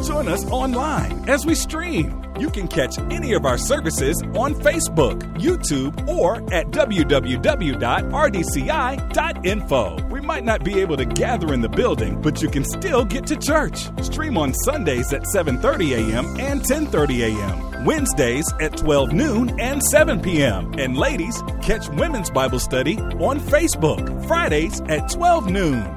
Join us online as we stream. You can catch any of our services on Facebook, YouTube, or at www.rdci.info. We might not be able to gather in the building, but you can still get to church. Stream on Sundays at 7:30 a.m. and 10:30 a.m. Wednesdays at 12 noon and 7 p.m. And ladies, catch Women's Bible Study on Facebook, Fridays at 12 noon.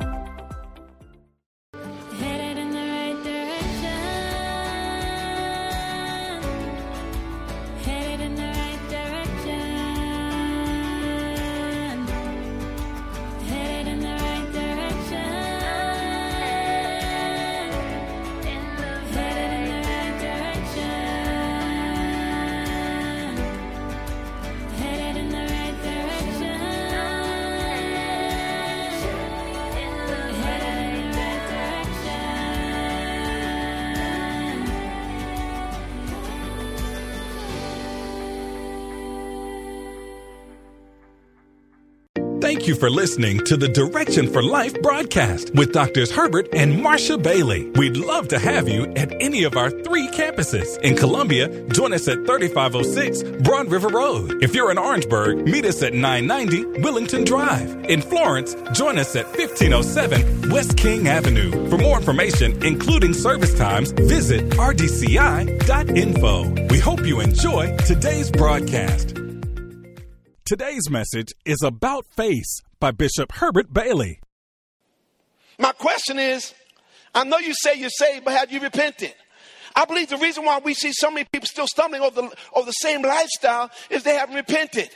Thank you for listening to the Direction for Life broadcast with Drs. Herbert and Marsha Bailey. We'd love to have you at any of our 3 campuses. In Columbia, join us at 3506 Broad River Road. If you're in Orangeburg, meet us at 990 Willington Drive. In Florence, join us at 1507 West King Avenue. For more information, including service times, visit rdci.info. We hope you enjoy today's broadcast. Today's message is About Face by Bishop Herbert Bailey. My question is, I know you say you're saved, but have you repented? I believe the reason why we see so many people still stumbling over the same lifestyle is they haven't repented.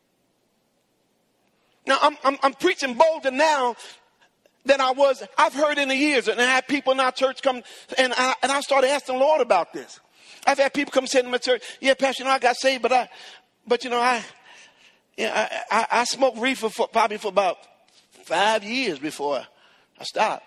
Now, I'm preaching bolder now than I've heard in the years. And I had people in our church come, and I started asking the Lord about this. I've had people come say to my church, yeah, Pastor, I got saved, but I smoked reefer probably for about 5 years before I stopped.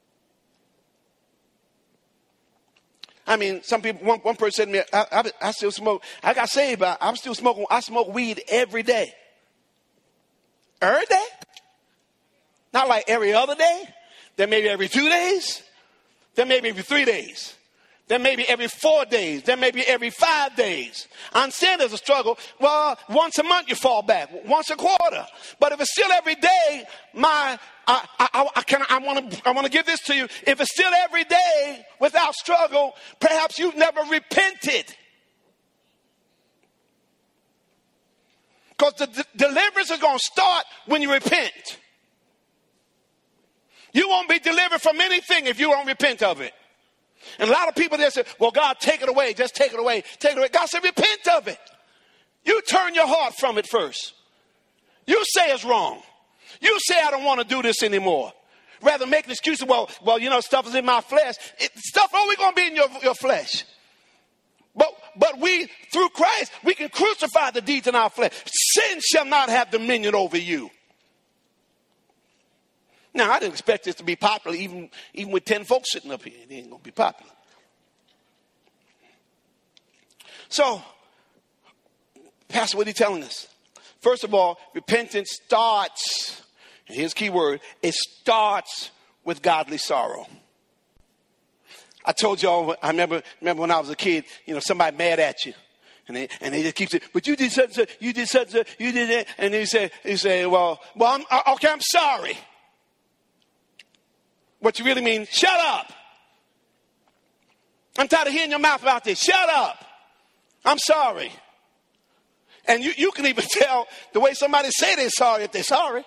I mean, some people, one person said to me, I still smoke. I got saved, but I'm still smoking. I smoke weed every day. Every day? Not like every other day. Then maybe every 2 days. Then maybe every 3 days. Then maybe every 4 days. Then maybe every 5 days. I understand there's a struggle. Well, once a month you fall back. Once a quarter. But if it's still every day, I want to give this to you. If it's still every day without struggle, perhaps you've never repented. Because the deliverance is going to start when you repent. You won't be delivered from anything if you don't repent of it. And a lot of people there say, well, God, take it away. Just take it away. Take it away. God said, repent of it. You turn your heart from it first. You say it's wrong. You say, I don't want to do this anymore. Rather make an excuse of, well, stuff is in my flesh. Stuff always going to be in your flesh. But we, through Christ, we can crucify the deeds in our flesh. Sin shall not have dominion over you. Now, I didn't expect this to be popular, even with 10 folks sitting up here. It ain't going to be popular. So, Pastor, what are you telling us? First of all, repentance starts, and here's the key word, it starts with godly sorrow. I told y'all, I remember when I was a kid, somebody mad at you. And they just keep saying, but you did such and such, you did such and such, you did that. And he say, well, I'm sorry. What you really mean, shut up. I'm tired of hearing your mouth about this. Shut up. I'm sorry. And you can even tell the way somebody say they're sorry if they're sorry.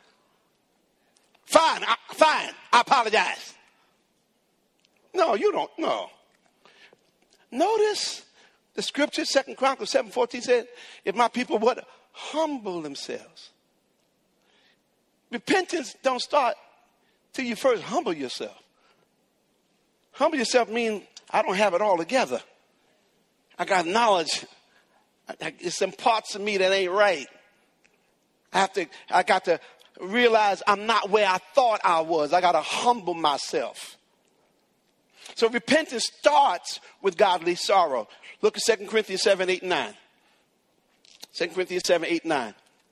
Fine, I apologize. No, you don't. No. Notice the scripture, 2 Chronicles 7:14 said, if my people would humble themselves. Repentance don't start till you first humble yourself. Humble yourself means I don't have it all together. I got knowledge. There's some parts of me that ain't right. I got to realize I'm not where I thought I was. I got to humble myself. So repentance starts with godly sorrow. Look at 2 Corinthians 7, 8, and 9. 2 Corinthians 7, 8, and 9.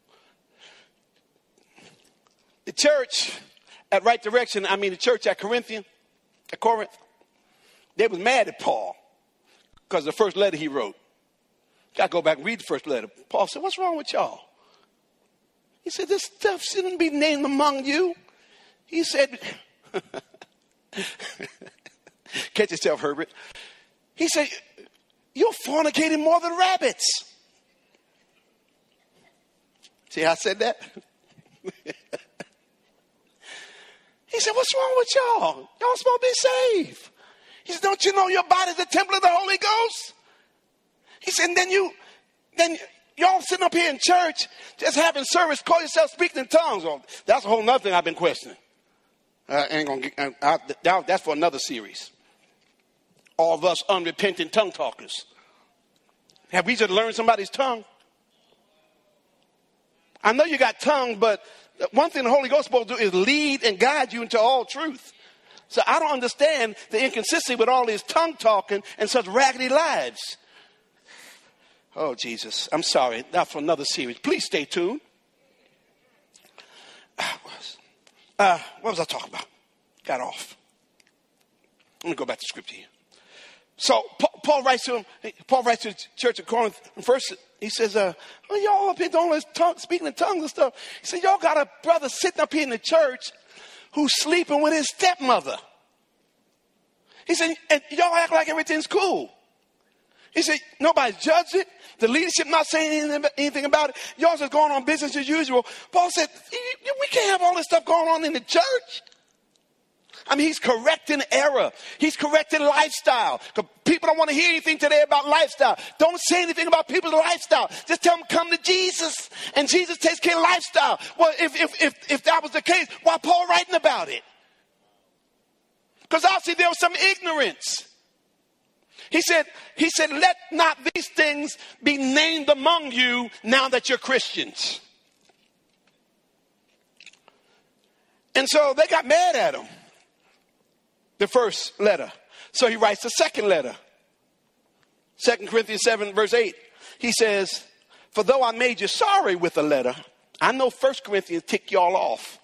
The church at Right Direction, the church at Corinth, they was mad at Paul because the first letter he wrote. Got to go back and read the first letter. Paul said, what's wrong with y'all? He said, this stuff shouldn't be named among you. He said, catch yourself, Herbert. He said, you're fornicating more than rabbits. See how I said that? He said, what's wrong with y'all? Y'all supposed to be saved. He said, don't you know your body's the temple of the Holy Ghost? He said, and then y'all sitting up here in church, just having service, call yourself speaking in tongues. Oh, that's a whole nother thing I've been questioning. That's for another series. All of us unrepentant tongue talkers. Have we just learned somebody's tongue? I know you got tongue, but one thing the Holy Ghost is supposed to do is lead and guide you into all truth. So I don't understand the inconsistency with all this tongue talking and such raggedy lives. Oh, Jesus. I'm sorry. Not for another series. Please stay tuned. What was I talking about? Got off. Let me go back to scripture here. So Paul writes to the church of Corinth. And first, he says, y'all up here doing speaking in tongues and stuff. He said, y'all got a brother sitting up here in the church who's sleeping with his stepmother. He said, and y'all act like everything's cool. He said, nobody's judged it. The leadership not saying anything about it. Y'all just going on business as usual. Paul said, we can't have all this stuff going on in the church. I mean, he's correcting error. He's correcting lifestyle. People don't want to hear anything today about lifestyle. Don't say anything about people's lifestyle. Just tell them come to Jesus, and Jesus takes care of lifestyle. Well, if that was the case, why Paul writing about it? Because obviously there was some ignorance. He said, let not these things be named among you now that you're Christians. And so they got mad at him. The first letter. So he writes the second letter. 2 Corinthians 7 verse 8. He says, for though I made you sorry with the letter, I know 1 Corinthians tick y'all off.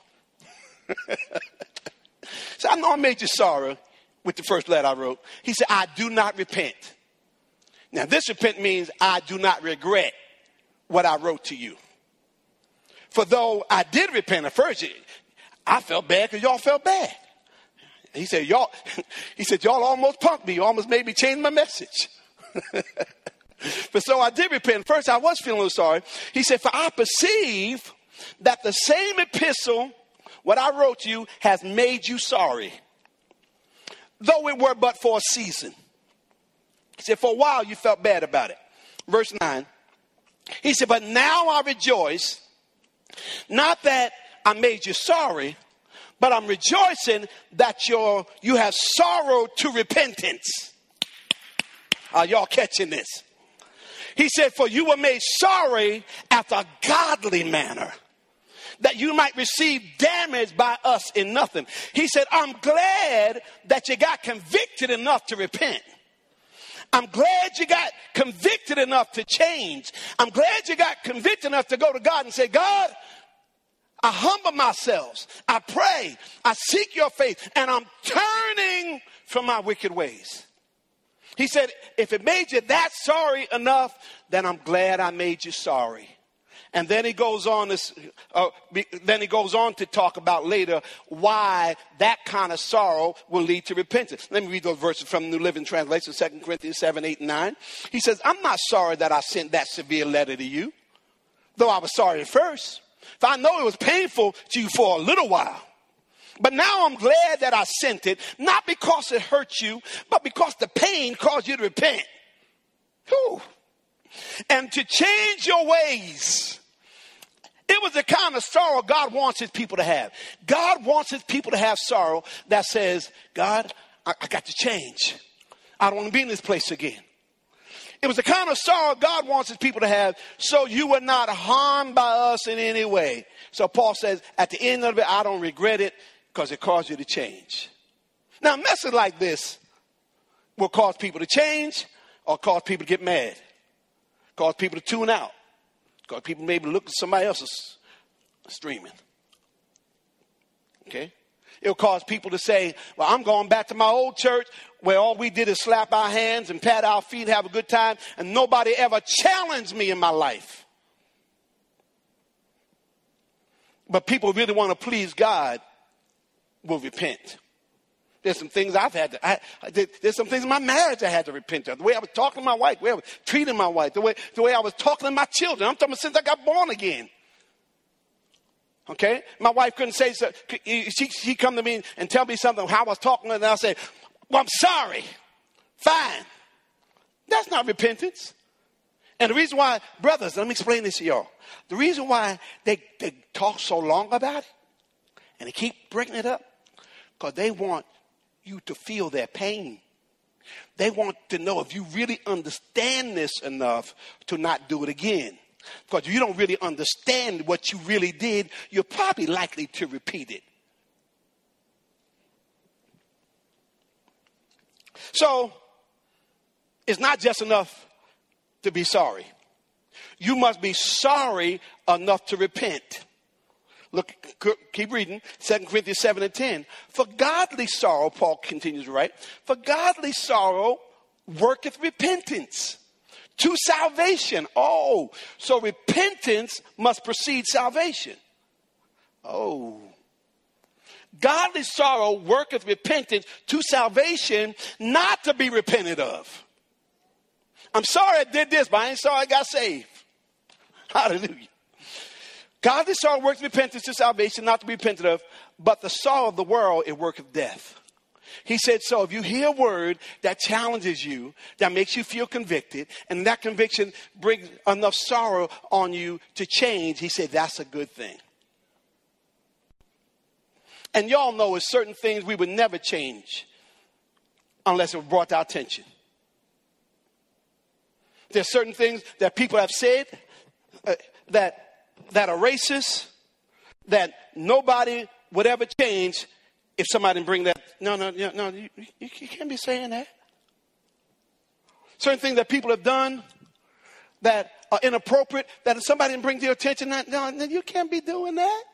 So I know I made you sorry with the first letter I wrote. He said, I do not repent. Now this repent means I do not regret what I wrote to you. For though I did repent at first, I felt bad because y'all felt bad. He said, y'all almost punked me. You almost made me change my message. But so I did repent. First, I was feeling a little sorry. He said, for I perceive that the same epistle, what I wrote to you, has made you sorry. Though it were but for a season. He said, for a while you felt bad about it. Verse 9. He said, but now I rejoice, not that I made you sorry, but I'm rejoicing that you have sorrow to repentance. Are y'all catching this? He said, for you were made sorry after a godly manner, that you might receive damage by us in nothing. He said, I'm glad that you got convicted enough to repent. I'm glad you got convicted enough to change. I'm glad you got convicted enough to go to God and say, God, I humble myself. I pray. I seek your faith. And I'm turning from my wicked ways. He said, if it made you that sorry enough, then I'm glad I made you sorry. And then he goes on to talk about later why that kind of sorrow will lead to repentance. Let me read those verses from the New Living Translation, 2 Corinthians 7, 8, and 9. He says, I'm not sorry that I sent that severe letter to you, though I was sorry at first. For I know it was painful to you for a little while. But now I'm glad that I sent it, not because it hurt you, but because the pain caused you to repent. Whew. And to change your ways. It was the kind of sorrow God wants his people to have. God wants his people to have sorrow that says, God, I got to change. I don't want to be in this place again. It was the kind of sorrow God wants his people to have, so you were not harmed by us in any way. So Paul says, at the end of it, I don't regret it because it caused you to change. Now, a message like this will cause people to change or cause people to get mad, cause people to tune out, cause people maybe look at somebody else's streaming. Okay? It'll cause people to say, well, I'm going back to my old church where all we did is slap our hands and pat our feet, have a good time, and nobody ever challenged me in my life. But people really want to please God will repent. There's some things I've had to, there's some things in my marriage I had to repent of. The way I was talking to my wife, the way I was treating my wife, the way I was talking to my children. I'm talking about since I got born again. Okay? My wife couldn't say so. She come to me and tell me something, how I was talking to her, and I'll say, well, I'm sorry. Fine. That's not repentance. And the reason why, brothers, let me explain this to y'all. The reason why they talk so long about it and they keep bringing it up, because they want you to feel their pain. They want to know if you really understand this enough to not do it again. Because if you don't really understand what you really did, you're probably likely to repeat it. So, it's not just enough to be sorry. You must be sorry enough to repent. Look, keep reading, 2 Corinthians 7:10. For godly sorrow, Paul continues to write, for godly sorrow worketh repentance to salvation. Oh, so repentance must precede salvation. Oh. Godly sorrow worketh repentance to salvation, not to be repented of. I'm sorry I did this, but I ain't sorry I got saved. Hallelujah. Godly sorrow worketh repentance to salvation, not to be repented of, but the sorrow of the world, it worketh death. He said, so if you hear a word that challenges you, that makes you feel convicted, and that conviction brings enough sorrow on you to change, he said, that's a good thing. And y'all know there's certain things we would never change unless it was brought to our attention. There's certain things that people have said that are racist, that nobody would ever change if somebody didn't bring that. No, you can't be saying that. Certain things that people have done that are inappropriate, that if somebody didn't bring to your attention, no, you can't be doing that.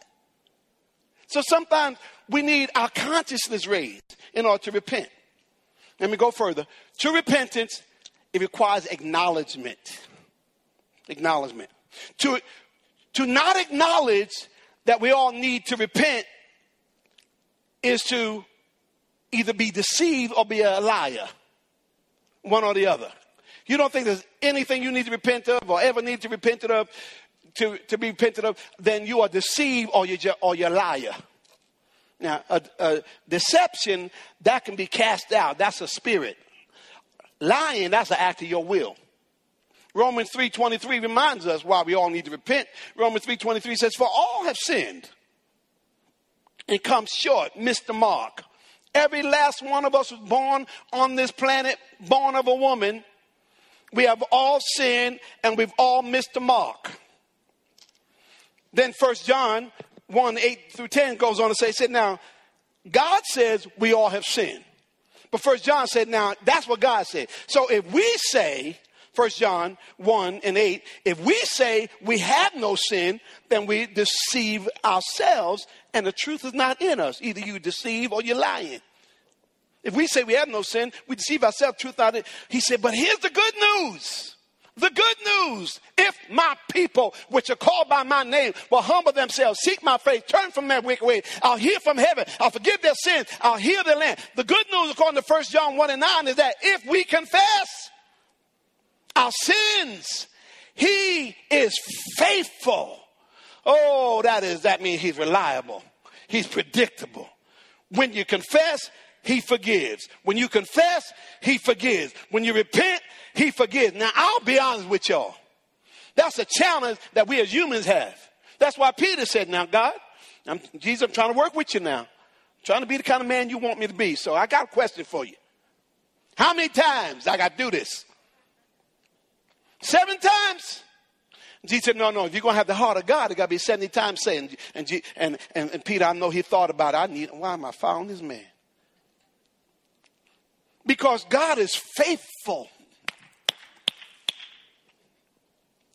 So sometimes we need our consciousness raised in order to repent. Let me go further. To repentance, it requires acknowledgement. Acknowledgement. To not acknowledge that we all need to repent is to either be deceived or be a liar. One or the other. You don't think there's anything you need to repent of or ever need to repent of to be repented of, then you are deceived or you're a liar. Now, a deception, that can be cast out. That's a spirit. Lying, that's an act of your will. Romans 3:23 reminds us why we all need to repent. Romans 3:23 says, for all have sinned and come short, missed the mark. Every last one of us was born on this planet, born of a woman. We have all sinned and we've all missed the mark. Then 1 John 1:8-10 goes on to say, now, God says we all have sinned. But 1 John said, now, that's what God said. So if we say, 1 John 1:8, if we say we have no sin, then we deceive ourselves and the truth is not in us. Either you deceive or you're lying. If we say we have no sin, we deceive ourselves, truth not in. He said, but here's the good news. The good news, if my people, which are called by my name, will humble themselves, seek my face, turn from their wicked way, I'll hear from heaven, I'll forgive their sins, I'll heal their land. The good news, according to 1 John 1:9, is that if we confess our sins, he is faithful. Oh, that means he's reliable. He's predictable. When you confess, he forgives. When you confess, he forgives. When you repent, he forgives. Now, I'll be honest with y'all. That's a challenge that we as humans have. That's why Peter said, now, God, Jesus, I'm trying to work with you now. I'm trying to be the kind of man you want me to be. So I got a question for you. How many times I got to do this? 7 times? Jesus said, no, if you're going to have the heart of God, it got to be 70 times saying. And Peter, I know he thought about it. Why am I following this man? Because God is faithful.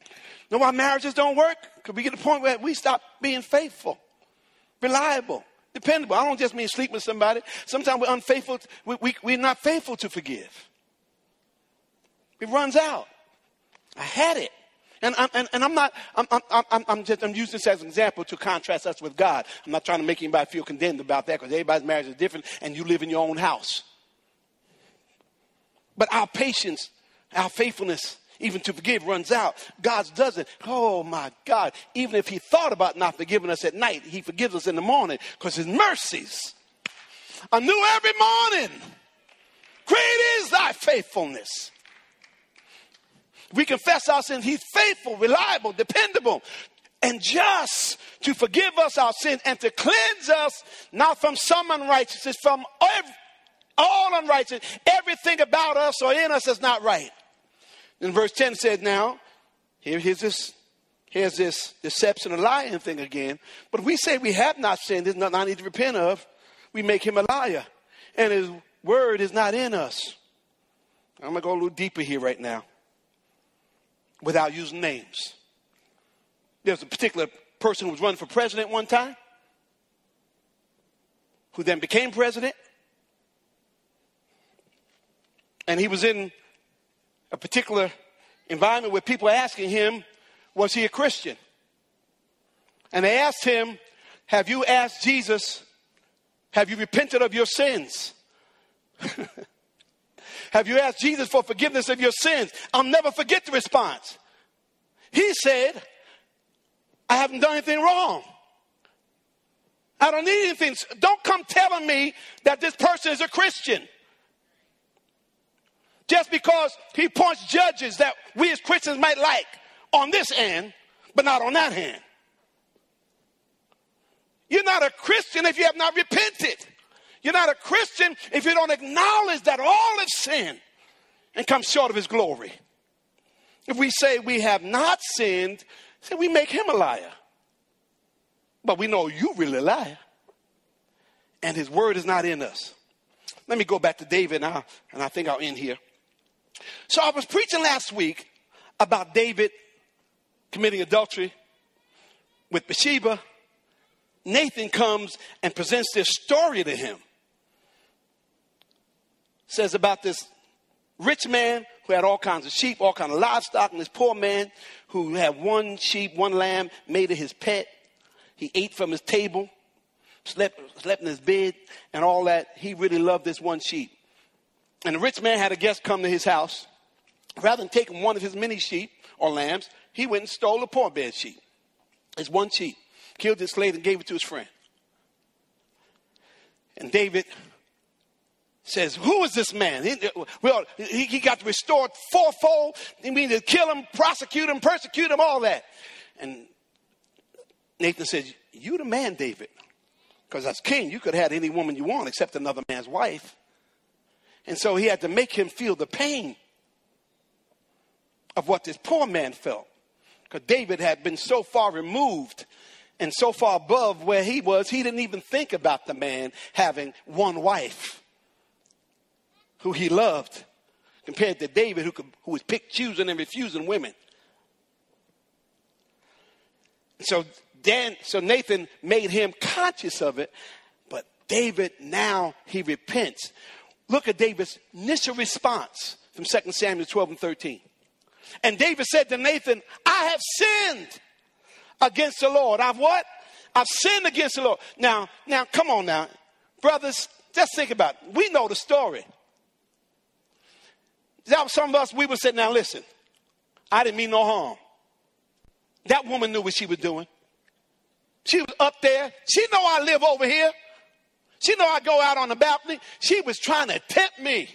Know why marriages don't work? Because we get to the point where we stop being faithful, reliable, Dependable. I don't just mean sleep with somebody. Sometimes we're unfaithful. We're not faithful to forgive. It runs out. I had it. And I'm using this as an example to contrast us with God. I'm not trying to make anybody feel condemned about that, because everybody's marriage is different and you live in your own house. But our patience, our faithfulness, even to forgive, runs out. God's doesn't. Oh my God. Even if he thought about not forgiving us at night, he forgives us in the morning, because his mercies are new every morning. Great is thy faithfulness. We confess our sins. He's faithful, reliable, dependable, and just to forgive us our sins and to cleanse us, not from some unrighteousness, from all unrighteousness. Everything about us or in us is not right. And verse 10 said, now, here's this deception and lying thing again. But if we say we have not sinned, there's nothing I need to repent of, we make him a liar, and his word is not in us. I'm going to go a little deeper here right now, without using names. There's a particular person who was running for president one time, who then became president. And he was in a particular environment where people were asking him, was he a Christian? And they asked him, have you asked Jesus, have you repented of your sins? Have you asked Jesus for forgiveness of your sins? I'll never forget the response. He said, I haven't done anything wrong. I don't need anything. Don't come telling me that this person is a Christian. Just because he points judges that we as Christians might like on this end, but not on that hand. You're not a Christian if you have not repented. You're not a Christian if you don't acknowledge that all have sinned and come short of his glory. If we say we have not sinned, then we make him a liar. But we know you really a liar. And his word is not in us. Let me go back to David now, and I think I'll end here. So I was preaching last week about David committing adultery with Bathsheba. Nathan comes and presents this story to him. Says about this rich man who had all kinds of sheep, all kinds of livestock, and this poor man who had one sheep, one lamb, made it his pet. He ate from his table, slept in his bed, and all that. He really loved this one sheep. And the rich man had a guest come to his house. Rather than taking one of his many sheep or lambs, he went and stole a poor man's sheep. His one sheep. Killed it, slayed, and gave it to his friend. And David says, who is this man? He got restored fourfold. He means to kill him, prosecute him, persecute him, all that. And Nathan says, you the man, David. Because as king, you could have had any woman you want except another man's wife. And so he had to make him feel the pain of what this poor man felt. Because David had been so far removed and so far above where he was, he didn't even think about the man having one wife who he loved, compared to David, who was choosing and refusing women. So Nathan made him conscious of it, but David, now he repents. Look at David's initial response from 2 Samuel 12 and 13. And David said to Nathan, I have sinned against the Lord. I've what? I've sinned against the Lord. Now, come on now. Brothers, just think about it. We know the story. Some of us, we would say, now listen, I didn't mean no harm. That woman knew what she was doing. She was up there. She know I live over here. She know I go out on the balcony. She was trying to tempt me.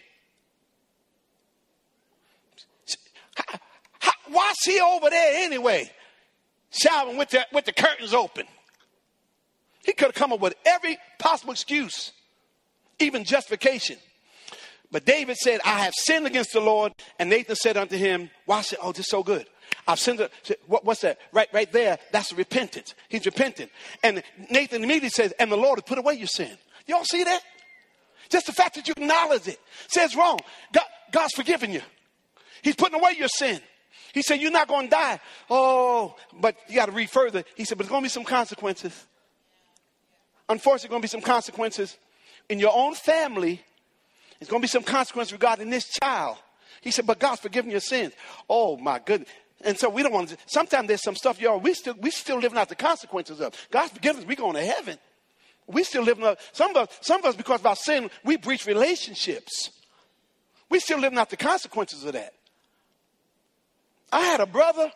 Why's she over there anyway? Shouting with the curtains open. He could have come up with every possible excuse, even justification. But David said, I have sinned against the Lord. And Nathan said unto him, why? Said, oh, this is so good. I've sinned. What's that? Right there. That's repentance. He's repentant. And Nathan immediately says, and the Lord has put away your sin. Y'all see that? Just the fact that you acknowledge it says wrong. God's forgiven you. He's putting away your sin. He said, you're not going to die. Oh, but you got to read further. He said, but there's going to be some consequences. unfortunately going to be some consequences in your own family. There's going to be some consequences regarding this child. He said, but God's forgiven your sins. Oh, my goodness. And so we don't want to. Sometimes there's some stuff, y'all, we still living out the consequences of. God's forgiven us. We're going to heaven. We still living up. Some of us, because of our sin, we breach relationships. We still living out the consequences of that. I had a brother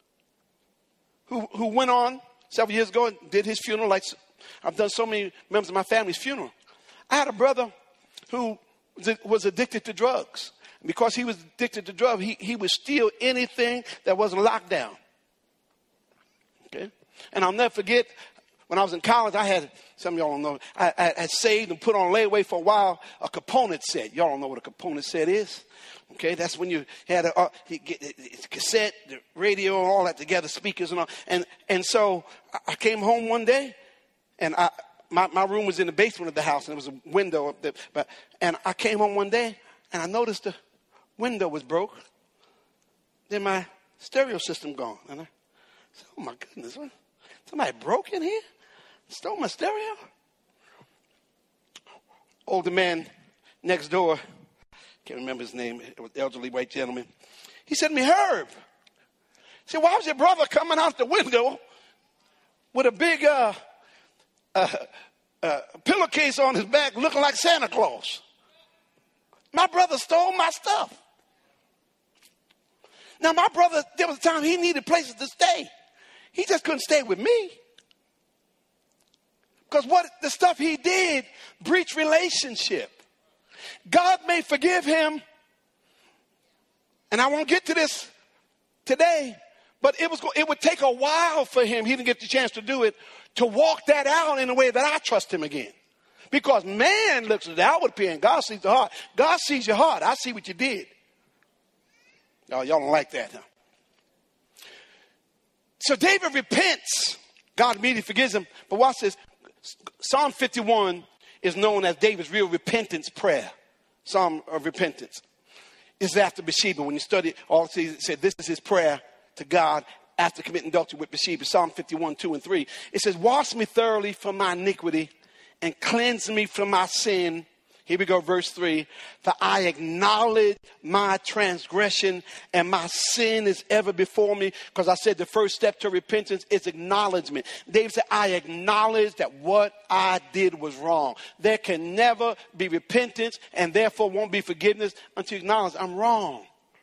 who went on several years ago and did his funeral. Like I've done so many members of my family's funeral. I had a brother who was addicted to drugs. Because he was addicted to drugs, he would steal anything that wasn't locked down. Okay? And I'll never forget, when I was in college, I had, some of y'all don't know, I had saved and put on layaway for a while a component set. Y'all don't know what a component set is. Okay, that's when you had a cassette, the radio, and all that together, speakers and all. And so I came home one day, and my room was in the basement of the house, and there was a window up there. And I came home one day, and I noticed the window was broke. Then my stereo system gone. And I said, oh my goodness, what? Somebody broke in here? Stole my stereo? Older man next door, can't remember his name, it was an elderly white gentleman. He said to me, Herb, he said, why was your brother coming out the window with a big pillowcase on his back looking like Santa Claus? My brother stole my stuff. Now, my brother, there was a time he needed places to stay. He just couldn't stay with me. Because what the stuff he did breached relationship. God may forgive him. And I won't get to this today. But it would take a while for him. He didn't get the chance to do it. To walk that out in a way that I trust him again. Because man looks at the outward appearance. God sees the heart. God sees your heart. I see what you did. Oh, y'all don't like that, huh? So David repents. God immediately forgives him. But watch this. Psalm 51 is known as David's real repentance prayer. Psalm of repentance. This is after Bathsheba. When you study all it said this is his prayer to God after committing adultery with Bathsheba. Psalm 51, 2 and 3. It says, wash me thoroughly from my iniquity and cleanse me from my sin. Here we go, verse 3. For I acknowledge my transgression and my sin is ever before me. Because I said the first step to repentance is acknowledgement. David said, I acknowledge that what I did was wrong. There can never be repentance and therefore won't be forgiveness until you acknowledge I'm wrong.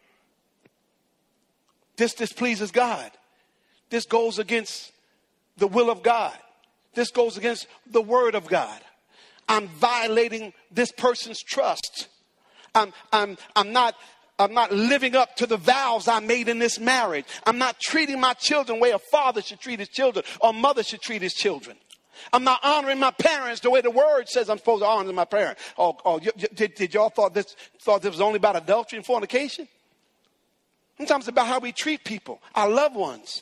This displeases God. This goes against the will of God. This goes against the word of God. I'm violating this person's trust. I'm not living up to the vows I made in this marriage. I'm not treating my children the way a father should treat his children or mother should treat his children. I'm not honoring my parents the way the word says I'm supposed to honor my parents. Did y'all thought this was only about adultery and fornication? Sometimes it's about how we treat people, our loved ones.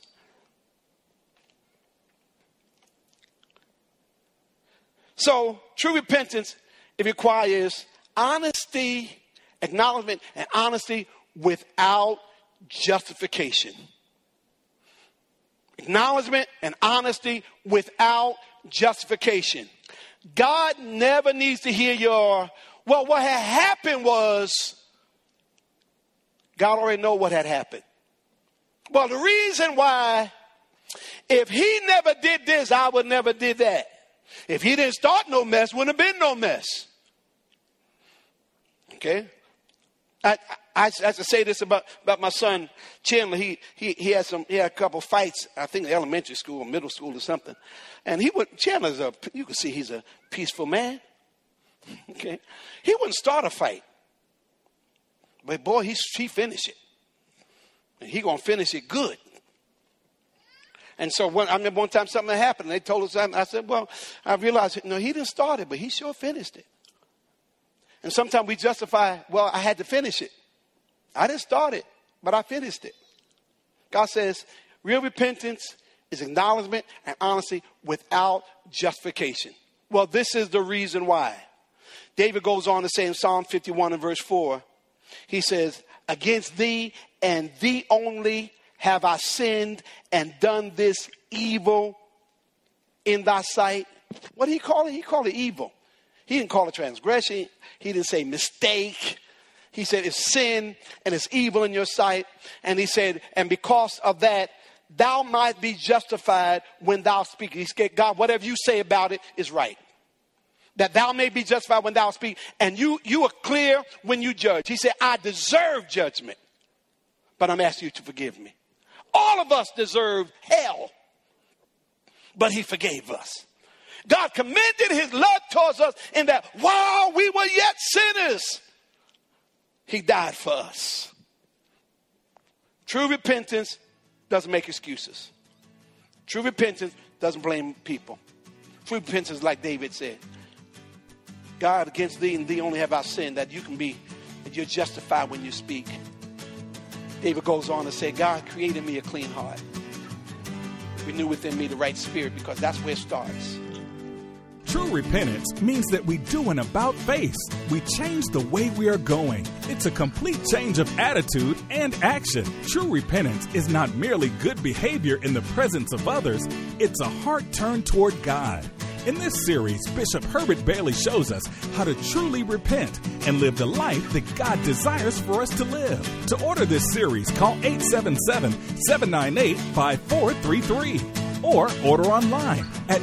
So, true repentance, it requires honesty, acknowledgement, and honesty without justification. Acknowledgement and honesty without justification. God never needs to hear what had happened was, God already knows what had happened. Well, the reason why, if he never did this, I would never did that. If he didn't start no mess, wouldn't have been no mess. Okay? I have to say this about my son Chandler. He had a couple fights, I think in elementary school or middle school or something. And Chandler's you can see he's a peaceful man. Okay? He wouldn't start a fight. But boy, he finished it. And he gonna finish it good. And so I remember one time something happened. And they told us something. I said, well, I realized, no, he didn't start it, but he sure finished it. And sometimes we justify, well, I had to finish it. I didn't start it, but I finished it. God says real repentance is acknowledgement and honesty without justification. Well, this is the reason why. David goes on to say in Psalm 51 and verse 4, he says, against thee and thee only have I sinned and done this evil in thy sight. What did he call it? He called it evil. He didn't call it transgression. He didn't say mistake. He said it's sin and it's evil in your sight. And he said, and because of that, thou might be justified when thou speak. He said, God, whatever you say about it is right. That thou may be justified when thou speak. And you are clear when you judge. He said, I deserve judgment, but I'm asking you to forgive me. All of us deserve hell, but he forgave us. God commended his love towards us in that while we were yet sinners, he died for us. True repentance doesn't make excuses. True repentance doesn't blame people. True repentance, like David said, God, against thee and thee only have I sinned, that you're justified when you speak. David goes on to say, God, create in me a clean heart. Renew within me the right spirit, because that's where it starts. True repentance means that we do an about face. We change the way we are going. It's a complete change of attitude and action. True repentance is not merely good behavior in the presence of others. It's a heart turned toward God. In this series, Bishop Herbert Bailey shows us how to truly repent and live the life that God desires for us to live. To order this series, call 877-798-5433 or order online at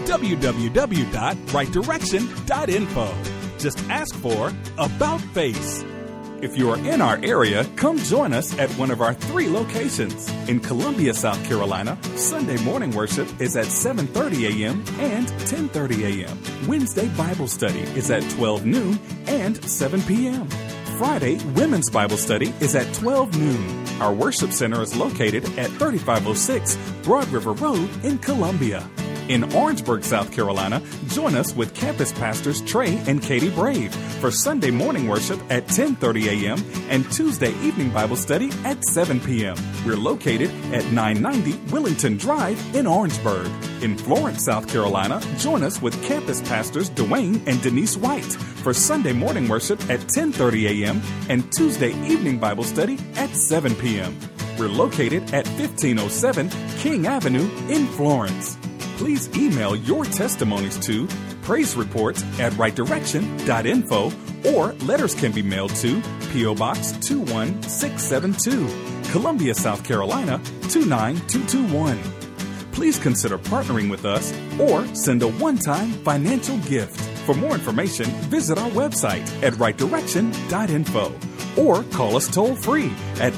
www.rightdirection.info. Just ask for About Face. If you are in our area, come join us at one of our 3 locations. In Columbia, South Carolina, Sunday morning worship is at 7:30 a.m. and 10:30 a.m. Wednesday Bible study is at 12 noon and 7 p.m. Friday, women's Bible study is at 12 noon. Our worship center is located at 3506 Broad River Road in Columbia. In Orangeburg, South Carolina, join us with campus pastors Trey and Katie Brave for Sunday morning worship at 10:30 a.m. and Tuesday evening Bible study at 7 p.m. We're located at 990 Willington Drive in Orangeburg. In Florence, South Carolina, join us with campus pastors Dwayne and Denise White for Sunday morning worship at 10:30 a.m. and Tuesday evening Bible study at 7 p.m. We're located at 1507 King Avenue in Florence. Please email your testimonies to praisereports@rightdirection.info, or letters can be mailed to P.O. Box 21672, Columbia, South Carolina 29221. Please consider partnering with us or send a one-time financial gift. For more information, visit our website at rightdirection.info or call us toll-free at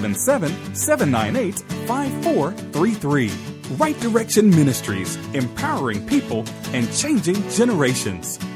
877-798-5433. Right Direction Ministries, empowering people and changing generations.